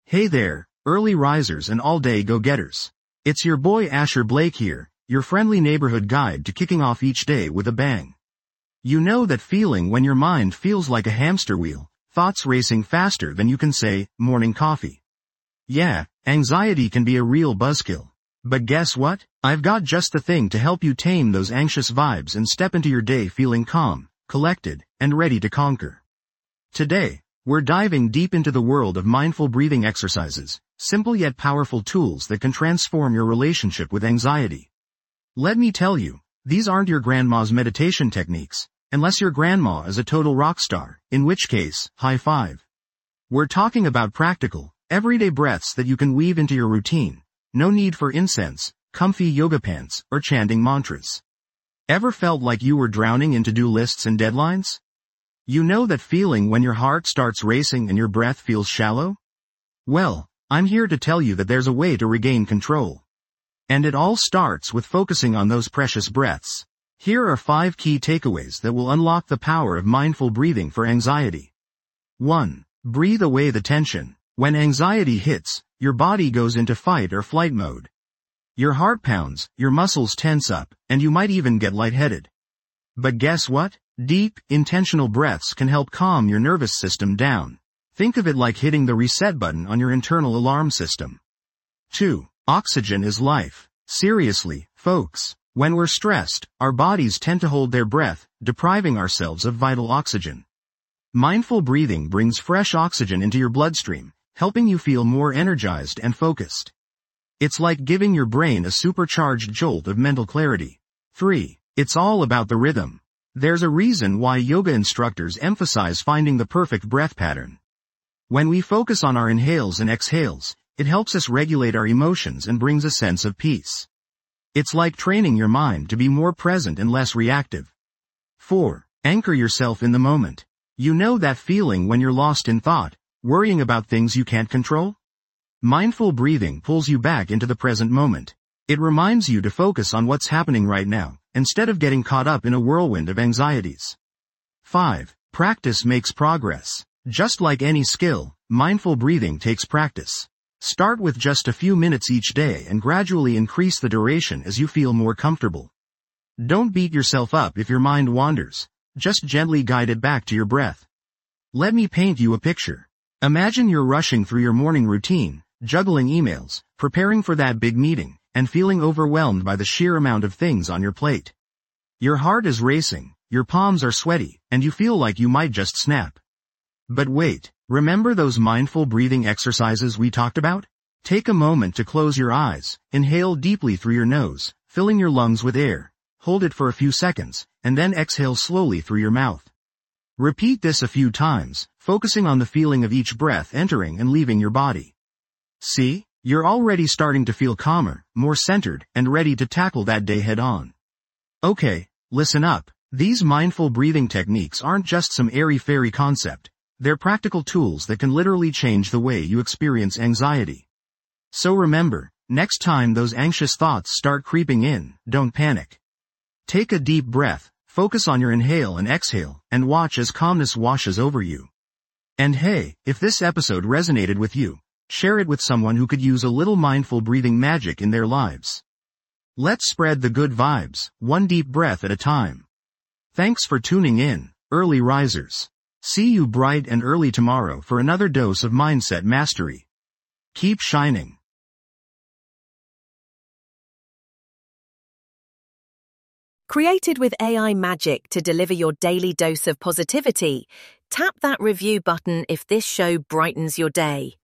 Hey there, early risers and all-day go-getters. It's your boy Asher Blake here, your friendly neighborhood guide to kicking off each day with a bang. You know that feeling when your mind feels like a hamster wheel, thoughts racing faster than you can say, morning coffee. Yeah, anxiety can be a real buzzkill. But guess what? I've got just the thing to help you tame those anxious vibes and step into your day feeling calm, collected, and ready to conquer. Today, we're diving deep into the world of mindful breathing exercises, simple yet powerful tools that can transform your relationship with anxiety. Let me tell you, these aren't your grandma's meditation techniques, unless your grandma is a total rock star, in which case, high five. We're talking about practical, everyday breaths that you can weave into your routine. No need for incense, comfy yoga pants, or chanting mantras. Ever felt like you were drowning in to-do lists and deadlines? You know that feeling when your heart starts racing and your breath feels shallow? Well, I'm here to tell you that there's a way to regain control. And it all starts with focusing on those precious breaths. Here are 5 key takeaways that will unlock the power of mindful breathing for anxiety. 1. Breathe away the tension. When anxiety hits, your body goes into fight or flight mode. Your heart pounds, your muscles tense up, and you might even get lightheaded. But guess what? Deep, intentional breaths can help calm your nervous system down. Think of it like hitting the reset button on your internal alarm system. 2. Oxygen is life. Seriously, folks, when we're stressed, our bodies tend to hold their breath, depriving ourselves of vital oxygen. Mindful breathing brings fresh oxygen into your bloodstream, helping you feel more energized and focused. It's like giving your brain a supercharged jolt of mental clarity. 3. It's all about the rhythm. There's a reason why yoga instructors emphasize finding the perfect breath pattern. When we focus on our inhales and exhales, it helps us regulate our emotions and brings a sense of peace. It's like training your mind to be more present and less reactive. 4. Anchor yourself in the moment. You know that feeling when you're lost in thought, worrying about things you can't control? Mindful breathing pulls you back into the present moment. It reminds you to focus on what's happening right now, instead of getting caught up in a whirlwind of anxieties. 5. Practice makes progress. Just like any skill, mindful breathing takes practice. Start with just a few minutes each day and gradually increase the duration as you feel more comfortable. Don't beat yourself up if your mind wanders. Just gently guide it back to your breath. Let me paint you a picture. Imagine you're rushing through your morning routine, juggling emails, preparing for that big meeting, and feeling overwhelmed by the sheer amount of things on your plate. Your heart is racing, your palms are sweaty, and you feel like you might just snap. But wait, remember those mindful breathing exercises we talked about? Take a moment to close your eyes, inhale deeply through your nose, filling your lungs with air, hold it for a few seconds, and then exhale slowly through your mouth. Repeat this a few times, focusing on the feeling of each breath entering and leaving your body. See? You're already starting to feel calmer, more centered, and ready to tackle that day head on. Okay, listen up. These mindful breathing techniques aren't just some airy-fairy concept. They're practical tools that can literally change the way you experience anxiety. So remember, next time those anxious thoughts start creeping in, don't panic. Take a deep breath, focus on your inhale and exhale, and watch as calmness washes over you. And hey, if this episode resonated with you, share it with someone who could use a little mindful breathing magic in their lives. Let's spread the good vibes, one deep breath at a time. Thanks for tuning in, early risers. See you bright and early tomorrow for another dose of mindset mastery. Keep shining. Created with AI magic to deliver your daily dose of positivity, tap that review button if this show brightens your day.